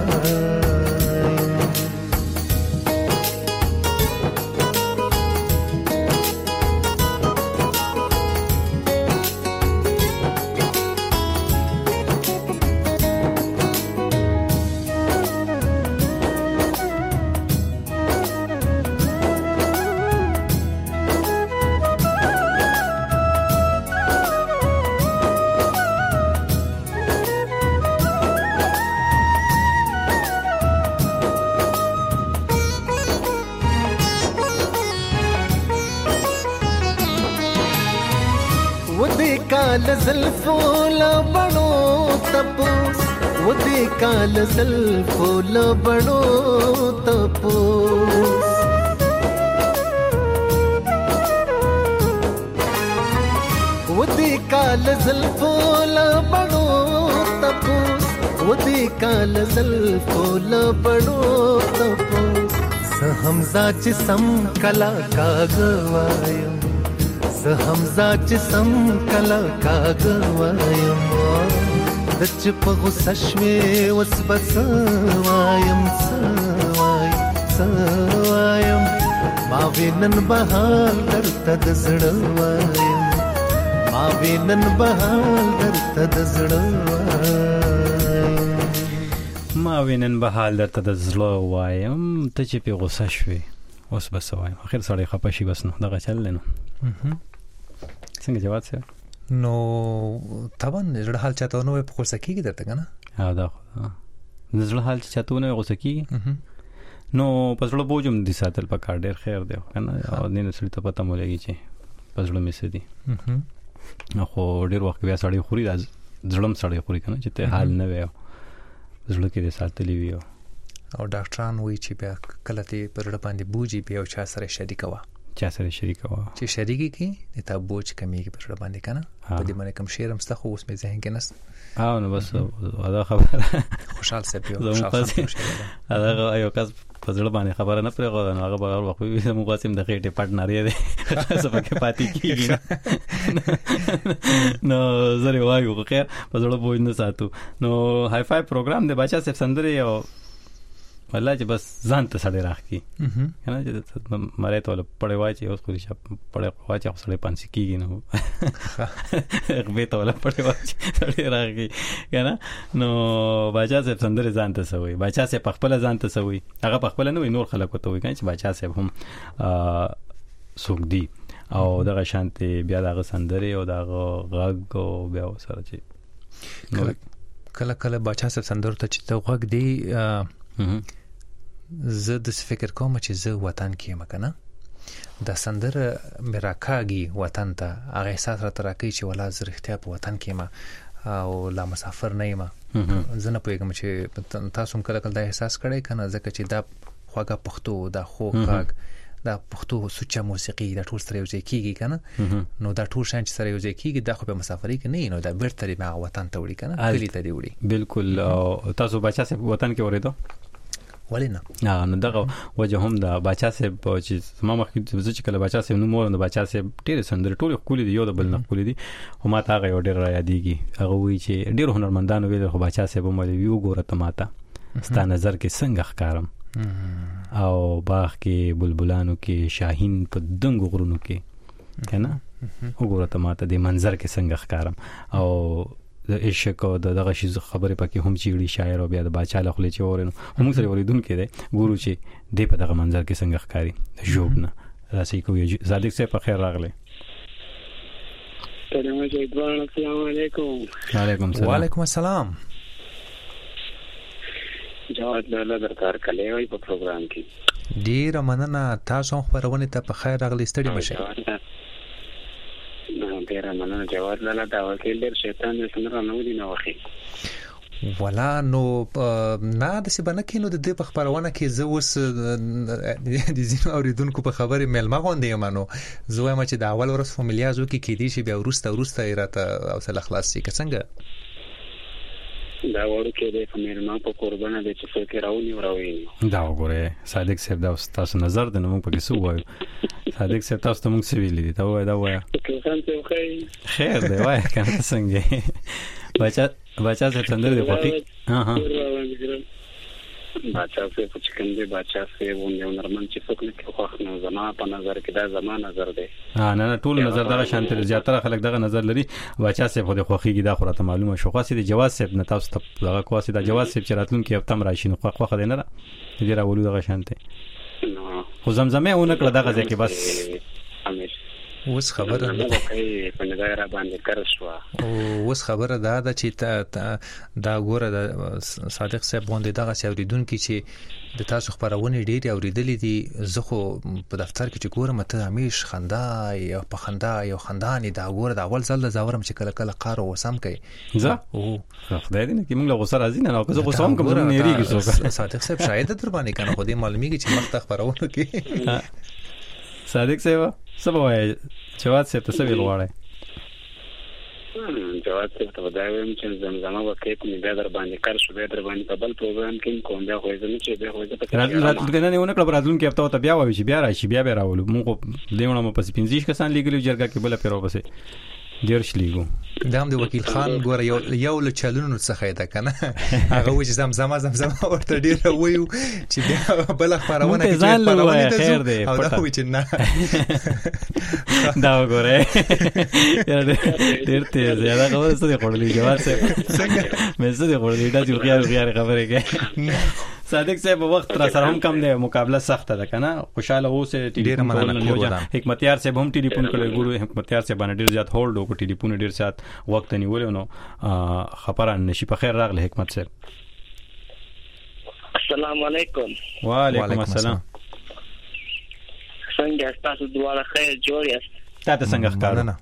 کال زلفو لبنو تپوس ودی کال زلفو لبنو تپوس ودی کال زلفو لبنو تپوس ودی کال زلفو لبنو تپوس سهمزا چې سم کلا کاغوایم حمزه چې سم کلا کاغوایم د چې په غوسه شوې وس بس وایم سوایم سوایم ما وینن بهال درته د زړه وایم ما وینن بهال درته د زړه وایم ما وینن بهال درته د زړه وایم ته چې په غوسه شوې وس بس وایم اخر سړی خپه شي بس نو دغه چل نه څنګه جواب سره نو طبعا زړه حال چاته نو په غوسه کېږي درته کنه ها دا زړه حال چاته نو غوسه کېږي نو په زړه بوجم دي ساتل په کار ډېر خیر دی کنه او نه سړی ته پته مولېږي چې په زړه مې سدي خو ډېر وخت بیا سړی خوري زړم سړی خوري کنه چې ته حال نه وي زړه کې دې ساتلی وي او ډاکټران وایي چې بیا کله ته په زړه باندې بوجي بیا چا سره شریک وا چا سره شریک وا چې شریکی کی د تا بوج کمیږي په زړه باندې کنه په دې باندې کوم شعر مست خو اوس مې ذهن کې نس اه نو بس دا خبره خوشحال سپیو خوشحال هغه یو کس په زړه باندې خبره نه پرې غوډه هغه به وخت وي مو قاسم د خېټه پټ ناری دی څه پکې پاتې کیږي نو زری وایو خیر په زړه بوج نه ساتو نو هاي فاي پروګرام د بچا صرف سندري او والله چې بس ځان ته سړی راخي کنه چې مړې ته پړې واچي اوس خو دې پړې واچي خو سړی پانسي کیږي نو هغه ته ولا پړې واچي سړی راخي کنه نو بچا صاحب سندره ځان ته سوي بچا صاحب خپل ځان ته سوي هغه خپل نه وي نور خلک ته وي کنه چې بچا صاحب هم سوق دی او دغه شانتي بیا دغه سندره او دغه غږ او بیا سره چې کله کله بچا صاحب سندره ته چې ته غږ دی زه د فکر کوم چې زه وطن کې یم کنه د سندره مراکاږي وطن ته هغه احساس را ترکې چې ولا زرختیا په وطن کې ما او لا مسافر نه یم زه نه پوهیږم چې تاسو هم کله کله دا احساس کړئ کنه ځکه چې دا خوږه پښتو دا خو کاګ دا پښتو سوچه موسیقي دا ټول سره یو ځای کیږي کنه نو دا ټول شان چې سره یو ځای کیږي دا خو په مسافرۍ کې نه نو دا بیرته ما وطن ته وړي کنه کلی ته دی وړي بالکل تاسو بچا سه وطن کې اوریدو ولینا نه دغه وجه هم د بچا سه چې ما مخکې چې کله بچا سه نو مور د بچا سه ډېر سندره ټول خولي دی یو د بل نه خولي دی او ما ته هغه ډېر را یادېږي هغه وی چې ډېر هنرمندانو ویل خو بچا سه به مې یو ګوره ته ماته ستا نظر کې څنګه ښکارم او باغ کې بلبلانو کې شاهین په دنګ غرونو کې کنه وګوره ته ماته د منظر کې څنګه ښکارم او د عشق او دغه شی خبره پکې هم چیړي شاعر او بیا د باچا له خلې چې اورنو هم سره وریدون کې دی ګورو چې دې په دغه منظر کې څنګه ښکاری جوب نه راسي کوی زالک سے په خیر راغله سلام علیکم وعلیکم السلام وعلیکم السلام جواد لاله درکار کله وي په پروګرام کې ډیر مننه تاسو خبرونه ته په خیر راغلی ستړي مشه نه ډیر مننه جواد لاله دا وکیل ډیر شیطان دې څنګه نه ودی نه وخی ولا نو نه د څه بنه کې نو د دې په خبرونه کې زه اوس د زینو اوریدونکو په خبرې ملما غونډې یم نو زه وایم چې د اول ورځ فامیلیازو کې کې دي چې بیا ورسته ورسته راته او سره خلاص شي څنګه دا ورکه د فامیلما په قربانه د چې فکر راونی وراوي دا وګوره صادق صاحب دا تاسو نظر د نوم په کې سو وایو صادق صاحب تاسو ته موږ سویل دي دا وای دا وای خیر دی وای کنه څنګه بچا بچا صاحب سندره دی خوخي ها ها بچا صاحب چې کوم دی بچا صاحب یو نرمن چې څوک نه خوښ نه زما په نظر کې دا زما نظر دی ها نه نه ټول نظر دغه شانته زیاتره خلک دغه نظر لري بچا صاحب خو د خوخيږي دا خو راته معلومه شو خاصه د جواز صاحب نه تاسو ته دغه کواسي د جواز صاحب چې راتلون کې هفته راشي نو خوخه دی نه دی راولو دغه شانته خو زمزمه اون کړه دغه ځکه بس اوس خبره نه کوي په نظر باندې کارشوا او اوس خبره دا ده چې دا ګوره د صادق صاحب باندې دغه اوریدونکو چې د تاسو خبرونه ډېری اوریدلې دي زه خو په دفتر کې چې ګورم ته همیش خندا یا په خندا یو خندانې دا ګوره د اول ځل زاورم چې کله کله قار او وسم کوي زه او خدای دې نه کې موږ له غوسه راځي نه او که زه غوسه هم کوم نه ریږي څوک صادق صاحب شاید در باندې کنه خو دې معلومیږي چې مخ ته خبرونه کې صادق صاحب سبا وای جواد صاحب ته څه ویل غواړي جواد صاحب ته دا وایم چې زمزمه وکړې کوم بیا در باندې کار شو بیا در باندې په بل پروګرام کې کوم بیا خو ځنه چې بیا خو ځه په راتلونکي نه نه کله راتلونکي هفته ته بیا وایي چې بیا راشي بیا به راولو موږ دیونه مې پس پنځه کسان لګلو جرګه کې بل پیرو پسې ډیر شلیګو دا هم د وکیل خان ګوره یو یو له چلونو څخه ده کنه هغه و چې زمزمه زمزمه ورته ډیر وایو چې بیا بل خبرونه کې خبرونه ته خیر دی او دا و چې نه دا وګوره ډیر تیز دا خبره څه دی خورلې جواب څه څنګه مې څه دی خورلې دا چې غیر غیر خبره کې صادق صاحب وخت را سره هم کم دی مقابله سخت ده کنه خوشاله اوسه ټلیفون کول حکمتیار صاحب هم ټلیفون کړي ګورو حکمتیار صاحب باندې ډیر زیات هولډ او ټلیفون ډیر زیات وخت نیول نو خبره نشي په خیر راغله حکمت صاحب السلام علیکم وعلیکم السلام څنګه تاسو دواړه خیر جوړ یاست تاسو څنګه ښکارونه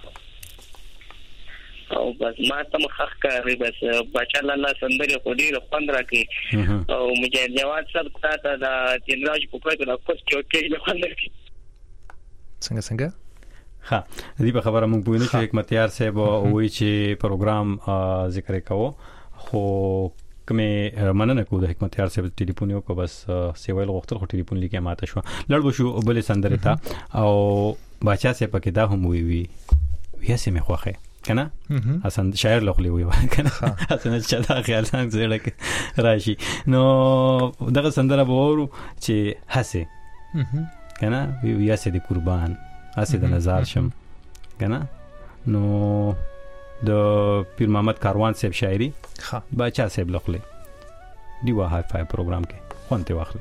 او بس ما ته مخخ کوي بس بچا لاله سندري خو ډیر خوند راکې او مجاهد جواد صاحب ته دا جنراج په کوټه د کوڅ چوکۍ له خوند راکې څنګه څنګه ها دې په خبره مونږ پوینه چې حکمتیار صاحب وایي چې پروګرام ذکر کوو خو کومه مننه کو د حکمتیار صاحب ټلیفون یو کو بس سیوایل غوښتل خو ټلیفون لیکه ماته شو لړ شو بل سندره تا او بچا صاحب کې دا هم وی وی بیا سمې خوخه کنه حسن شاعر لغلی وی کنه حسن چې دا خیال څنګه زړه کې راشي نو دغه سندره به ورو چې هسه کنه وی سه دي قربان هسه د نظر شم کنه نو د پیر محمد کاروان صاحب شاعری ها بچا صاحب لغلی دی وا های فای پروګرام کې خونته واخلي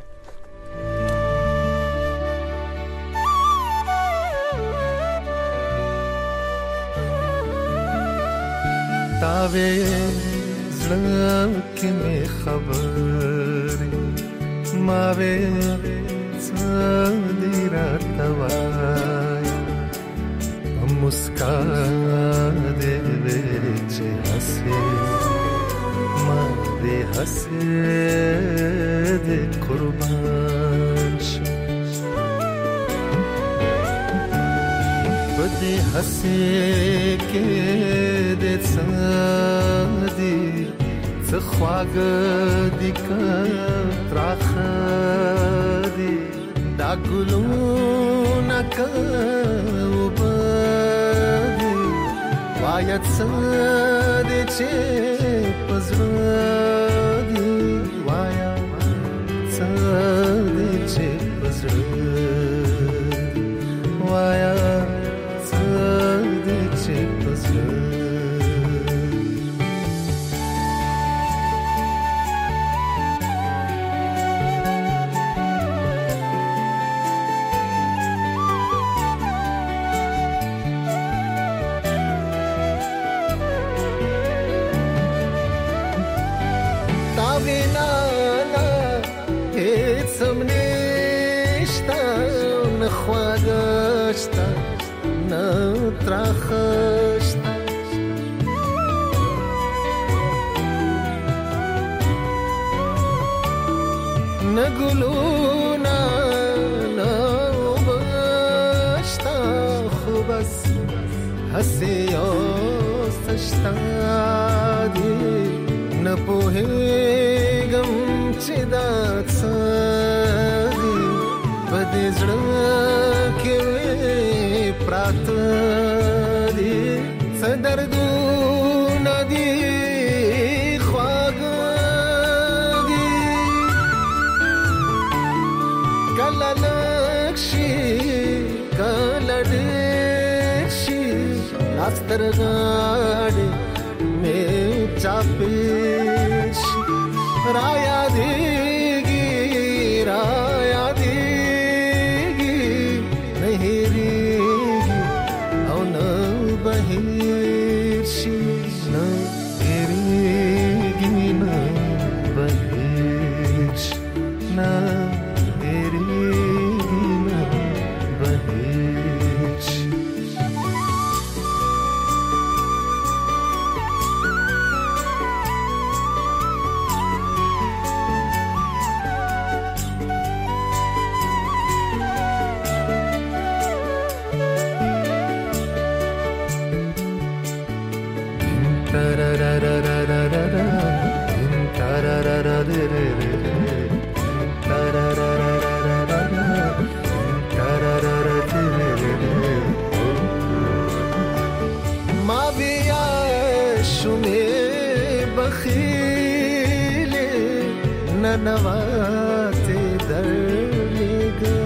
تاوے زړه کې مې خبرې ماوې څادې راته وایي مسکا دې چې هسې ما دې هسې دې قربان شم بدې هسې کې دې څادې څه خواږه دې کتراخه دې دا ګلونه کوبدې وایه څه دې چې پزړه دې وایه څه دې چې پزړه وایه څه دې چې پزړه خواږشتا نه ترخشتا نه ګلونا نه وبشتا خو بس هسې اوسشتا دی نه پوهېږم چې دا څه دی په دې زړه پراته دي څه دردونه دي لکشي کلډې شي لاسترغاړې مې چاپې شي را یادېږي را یادېږي نه هېرېږي او نه بهېر شي نه هېرېږي نه بهېر شي نه هېرېږي نه بهېر شي ما بیا شومې بخیلې ننواتې درلېږه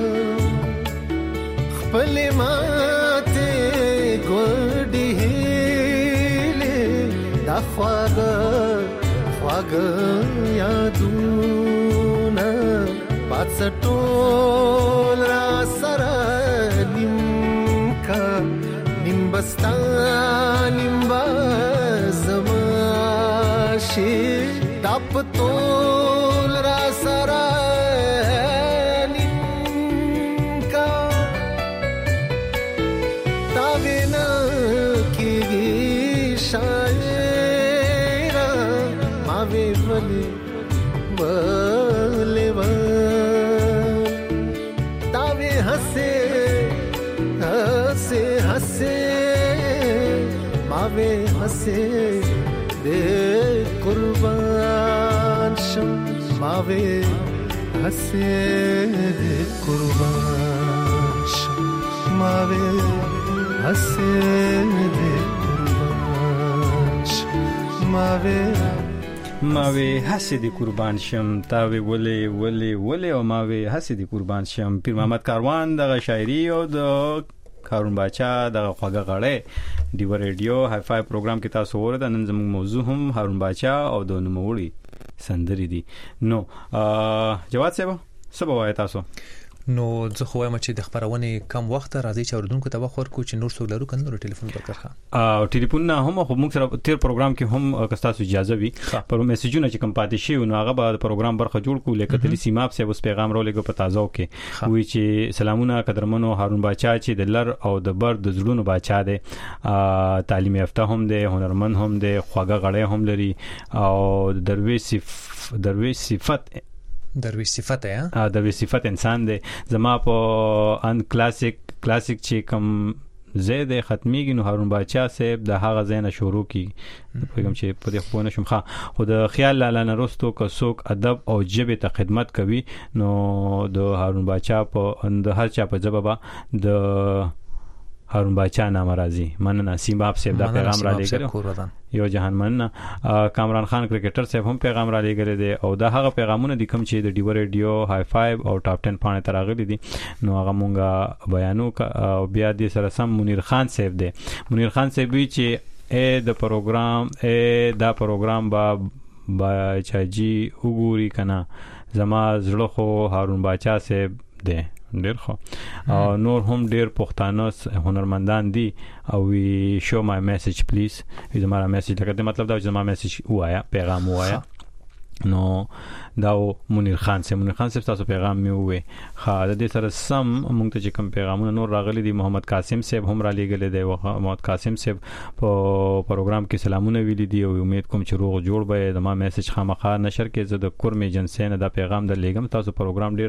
خپلې ماتې ګوډې هیلې دا خواږه خواږه یادونه پات ټول را سره نیم کا نیم بستا نیم بزماشي دا پتول را سره نیم کا تا وینا کېږي شاعر ما وی ولې ولې تا وی هسه هسه هسه ما وی هسه دې قربان شم ما وی هسه دې قربان شم ما وی هسه دې قربان شم ما وی ما وی هسه دی قربان شم تا وی ولې ولې ولې او ما وی هسه دی قربان شم. پیر محمد کاروان د شاعري او د کارون باچا د خواږه غړې دیو ریډیو های فای پروګرام کې تاسو ورته نن زموږ موضوع هم هارون باچا او د نوموړي سندري دي. نو جواد صاحب څه وایي تاسو؟ نو زه خو وایم چې د خبرونه کم وخت راځي چې اوردونکو ته وخت ورکو چې نور څو لرو کنه نو ټلیفون وکړه او ټلیفون نه هم خو موږ سره تیر پروګرام کې هم کستاسو اجازه وي پر میسجونه چې کم پاتې شي نو هغه به پروګرام برخه جوړ کو لیکه تلی سیماب سه اوس پیغام رولېګو په تازه کې وی چې سلامونه قدرمنو هارون باچا چې د لر او د بر د زړونو باچا دی تعلیم یافته هم دی هنرمند هم دی خواږه غړې هم لري او درویش درویش صفت درویش صفت ہے ها درویش صفت انسان دی زما په ان کلاسیک کلاسیک چې کم زید ختمیږي نو هارون باچا صاحب د هغه زینه شروع کی پیغام چې په دې خو نه شم ښه خو د خیال لاله نرستو که څوک ادب او جبه ته خدمت کوي نو د هارون باچا په د هر چا په جواب د هارون باچا نام راځي مننه سیماب صاحب دا پیغام را لګره یو جهان مننه کامران خان کرکټر صاحب هم پیغام را لګره دي او دا هغه پیغامونه دي کوم چې د ډیو ریډیو های فایو او ټاپ ټن باندې تراغلي دي نو هغه مونږه بیانو او بیا دې سره سم منیر خان صاحب دی منیر خان صاحب چې ا د پروګرام ا دا پروګرام با باچاجي وګوري کنه زما زړه خو هارون باچا صاحب دی ډیر خو او نور هم ډیر پښتانه هنرمندان دي او وی شو مای میسج پلیز زما میسج لکه مطلب دا چې زما میسج وایا پیغام وایا نو دا منیر خان سے منیر خان صاحب تاسو پیغام می وې خا د دې سره سم مونږ ته چې کوم پیغامونه نور راغلي دي محمد قاسم صاحب هم را لېګل دي محمد قاسم صاحب په پروګرام کې سلامونه ویلي دي او امید کوم چې روغ جوړ به د ما میسج خامخا نشر کې زه د کور می جنسین دا پیغام در لېګم تاسو پروګرام ډیر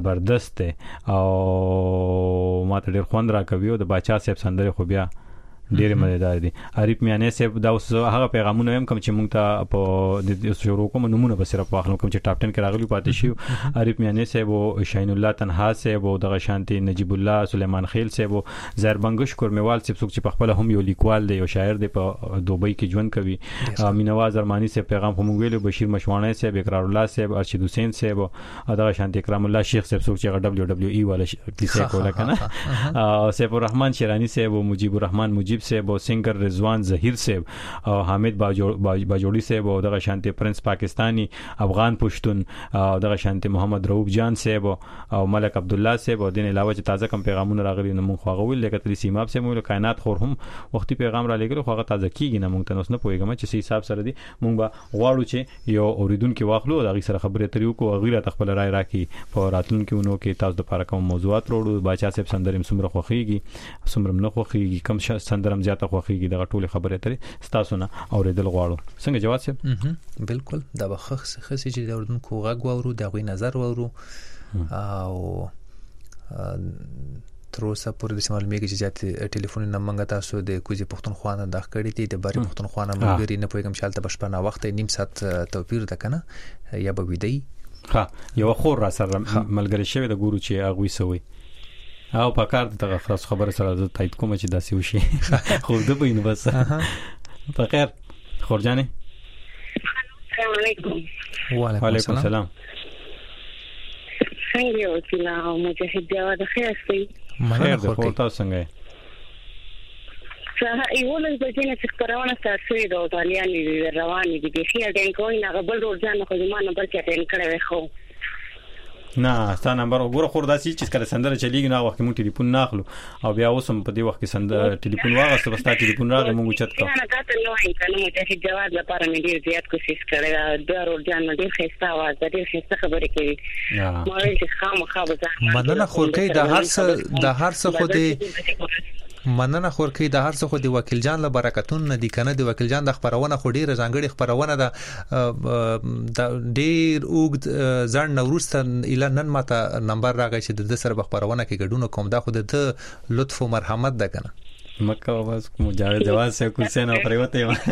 زبردست او ما ته ډیر خوند را کوي او د باچا صاحب سندره خو بیا ډېر مزیدار دي. عارف میانه صاحب دا اوس هغه پیغامونه هم کوم چې مونږ ته په د شروع کوم نمونه به صرف واخلم کوم چې ټاپ ټن کې راغلي پاتې شي. عارف میانه صاحب او شاهین الله تنها صاحب او دغه شانتي نجیب الله سلیمان خیل صاحب او زهر بنگش کورمیوال صاحب څوک چې په خپل هم یو لیکوال دی او شاعر دی په دوبۍ کې ژوند کوي. مینواز ارمانی صاحب پیغام هم ویلو. بشیر مشوانه صاحب، اقرار الله صاحب، ارشد حسین صاحب او دغه شانتي اکرام الله شیخ صاحب څوک چې دبليو دبليو ای والا کیسه کوله کنه. او سیف الرحمن شیرانی صاحب او مجيب الرحمن مجيب صاحب او سنگر رضوان ظهیر صاحب او حامد باجوړي صاحب او دغه شانتي پرنس پاکستانی افغان پښتون او دغه شانتي محمد رؤوف جان صاحب او ملک عبد الله صاحب او دین علاوه چې تازه کم پیغامونه راغلي نو مونږ خواغول لکه تل سیماب صاحب مو کائنات خور هم وختي پیغام را لګل خو هغه تازه کیږي نه مونږ ته نو نه پويګم چې سي حساب سره دي. مونږ به غواړو چې یو اوریدونکو واخلو دغه سره خبرې تریو کو غیره تخپل رائے راکې په راتلونکو نو کې تاسو د لپاره کوم موضوعات وروړو. باچا صاحب سندرم سمره خوخيږي سمرم نه خوخيږي کم سندرم زیاته خوخيږي دغه ټول خبرې ترې تاسو نه اوریدل غواړو. څنګه جواب صاحب؟ بالکل دا بخخ خسي چې د اوریدونکو غږ وورو دغه نظر وورو او تر اوسه پورې د معلومیږي چې ځات ټلیفون نمبر تاسو د کوزي پښتونخوا نه د کړی دی د باري پښتونخوا نه مګری نه پوهیږم شالته بشپنه وخت نیم ساعت توپیر ده کنه یا به ویدی. ها یو خور را سره ملګری شوی د ګورو چې اغوي سوی او په کار دغه خلاص خبره سره د تایید کوم چې داسې وشي خو د بینو بس په خیر خورجانې. السلام علیکم. وعلیکم السلام. څنګه یو چې لا مجاهد دی د خیر سي خیر د خور تاسو څنګه څه ایول د جنې څخه تاسو د اټالیان رواني دي د خیر د کوی نه غبل ورځان خو زمانه بل چې تل کړه خو نه ستا نمبر وګوره خور داسي چې کله سندره چلیږي نو وخت مونږ ټلیفون ناخلو او بیا اوسم په دې وخت کې سندره ټلیفون واغسته بس تا ټلیفون راغی مونږ چت کا نه کاته نو هی کنه مې ته جواب لپاره مې ډیر زیات کوشش کړې دا ورځان ډیر خسته आवाज ډیر خسته خبرې کوي ما ویل چې خامخا به مننه خورکې د هر څه د هر څه خو دې مننه خورکې د هر څه خو د وکیل جان له برکتون نه دي کنه. د وکیل جان د خبرونه خو ډیره ځانګړي خبرونه ده د ډیر اوګد ځان نوروسته اله نن ماته نمبر راغی چې د سره خبرونه کې ګډونه کوم دا خو د لطف او مرحمت ده کنه. مکه واس کوم جواب جواز سه کو سينه پریوته ما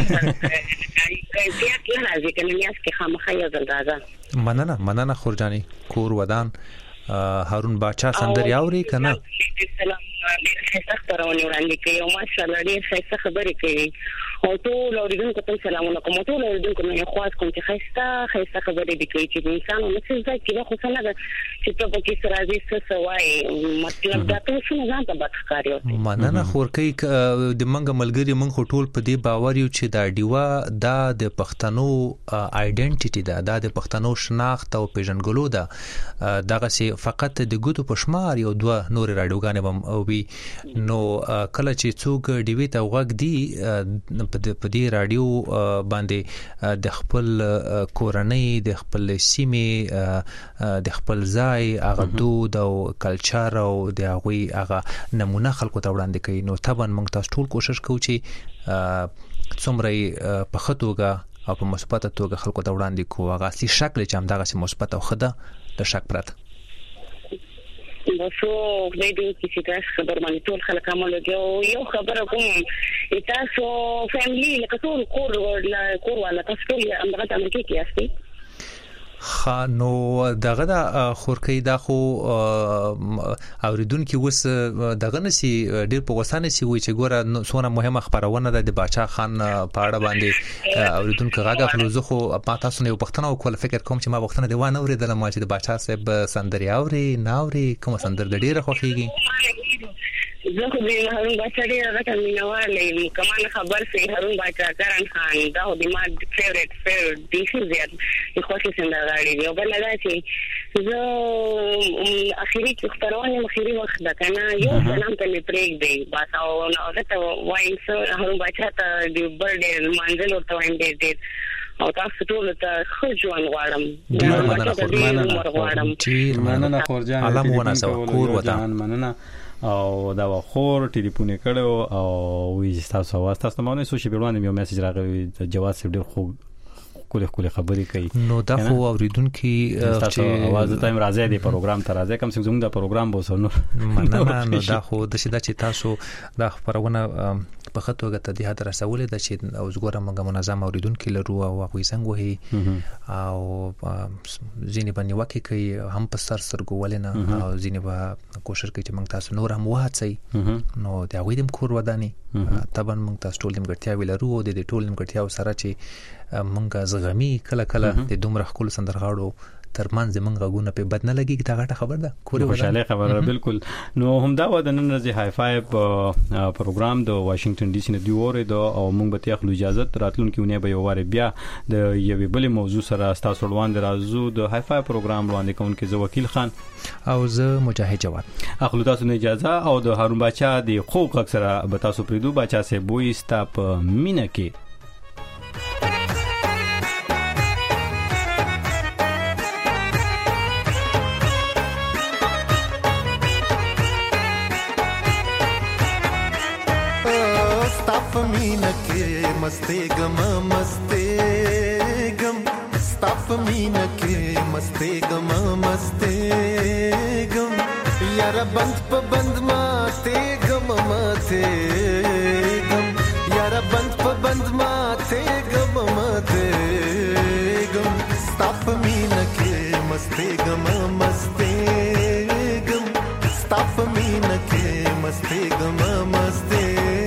مننه مننه خورجاني کور ودان هارون باچا سندري اوري کنه. خسته خبرونه وړاندې کوي او ماشاءالله ډېر خسته خبرې کوي او ټول اوریدونکو ته سلامونه کوم. ټول اوریدونکو نه خواست کوم چې خسته خسته خبرې دي کوي چې انسان نو څه ځای کې خو څنګه ده چې په پکې سره دې څه سوای مطلب دا ته څه نه ځان ته بخکاریو. مننه خورکې د منګ ملګری من خو ټول په دې باور یو چې دا ډیوا دا د پښتنو ائیډنټیټي ده دا د پښتنو شناخت او پیژنګلو ده دغه سي فقط د ګوتو پښمار یو دوه نور رادیوګانې بم او بي نو کله چې څوک ډیوی ته وغږ دی په دې رادیو باندې د خپل کورنۍ د خپل سیمه د خپل ځای هغه دود او کلچر او د هغه هغه نمونه خلکو ته وړاندې کوي. نو طبعا موږ تاسو ټول کوشش کوو چې څومره په خطوګه او په مثبت توګه خلکو ته وړاندې کوو هغه اصلي شکل چې هم دغه مثبت او خده د شک پرته بسو دې دې چې تاسو خبر باندې ټول خلک عملږي یو خبره کوم تاسو فیملی لکه ټول کور ولا کور ولا تاسو ټول امغه امریکا کې یاستئ خانو دغه د خورکې دا خو اوریدونکو وس دغه نسی ډیر په وسانه سی وای چې ګوره سونه مهمه خبرونه ده د باچا خان په اړه باندې اوریدونکو راغه خلوزه خو ما تاسو نه وختنه او کول فکر کوم چې ما وختنه دی وانه اوریدل ما چې د باچا صاحب سندري اوري ناوري کوم سندر د ډیره خوخيږي زه خو د هارون باچا ډېر غټه مینواله یم کمان خبر سي هارون باچا کرن خان دا د ما فیورټ فیورټ دي شو زیات د خوښي سندرغاړي دی او بل دا چې زه اخیری کې خبرونه مخيري وخت ده کنه یو سلام ته پریک دی بس او نو غته وای سو هارون باچا ته د برډ مانځل ورته وایم ډېر او تاسو ټول ته خو ژوند غواړم مننه خورجان ټیر مننه خورجان علم وناسو کور ودان مننه او دا خور ټلیفون کړو او وی تاسو واست تاسو مونږ سوشي بیرونه یو میسج راغلی جواز ډیر خو خپل خپل خبرې کوي نو دا خو اوریدونکو چې आवाज ته راځي د پروګرام ته راځي کوم څه زموږ د پروګرام بوسنو مننه. نو دا خو د شي چې تاسو دا خبرونه په خطوګه ته د هدا رسولې د چې او زګوره موږ منظم اوریدونکو لرو او هغه څنګه وهي او ځینې باندې وکي کوي هم په سر سرګول نه او ځینې به کوشش کوي چې موږ تاسو نور هم وهڅي. نو دا غوې دم کور وداني طبعا موږ تاسو ټول دم ګټیا ویلرو او د ټول دم ګټیا سره چې موږ زغمی کله کله د دومره خپل سندرغاړو ترمن زمونږ غوونه په بد نه لګي دا غټه خبر ده کوری خوشاله خبره بالکل. نو همدا و د نن ورځې های فای پروګرام د واشنگټن ډي سي نه دی وره دا او موږ به تاسو اجازه راتلونکي به یو واره بیا د یوې بلې موضوع سره تاسو وړاندې راځو. د های فای پروګرام وړاندې کوونکی زه وکیل خان او زه مجاهد جواد اخلو تاسو نه اجازه او د هارون بچا د خوق اکثره به تاسو پریدو بچا سه بوې سټاپ مینه کې मीना के मस्ते गम मस्ते गम स्ताप मीना के मस्ते गम मस्ते गम यारा बंद प बंद माते गम माते गम यारा बंद प बंद माते गम माते गम स्ताप मीना के मस्ते गम मस्ते गम स्ताप मीना के मस्ते गम मस्ते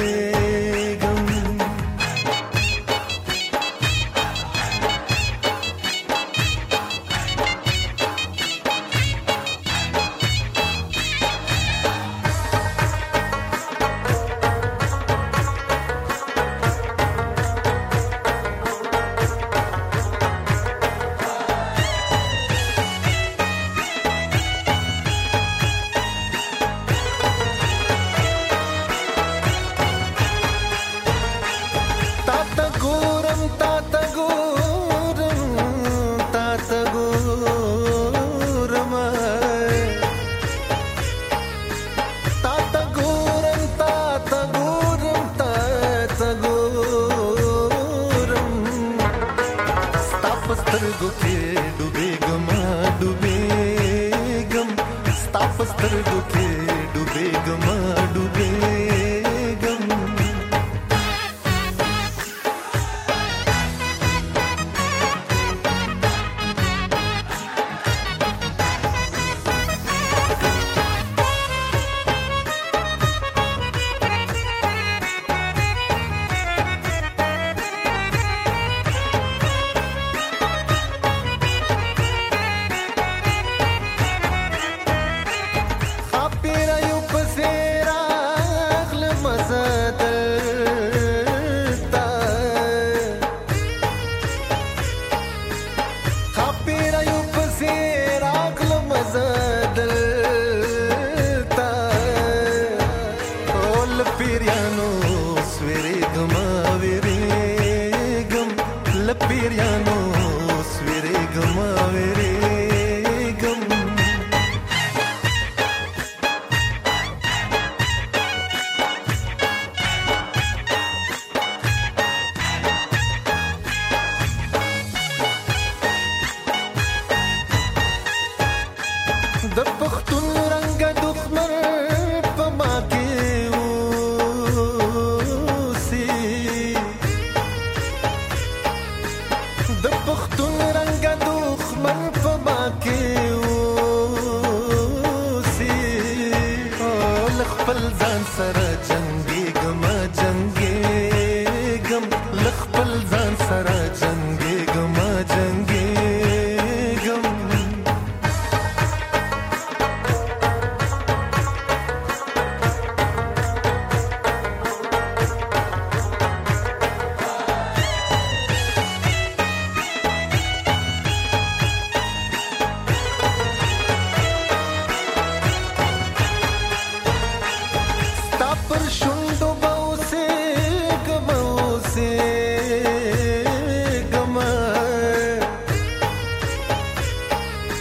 سترګو کې ډوبې ګم ډوبې ګم ستا په سترګو کې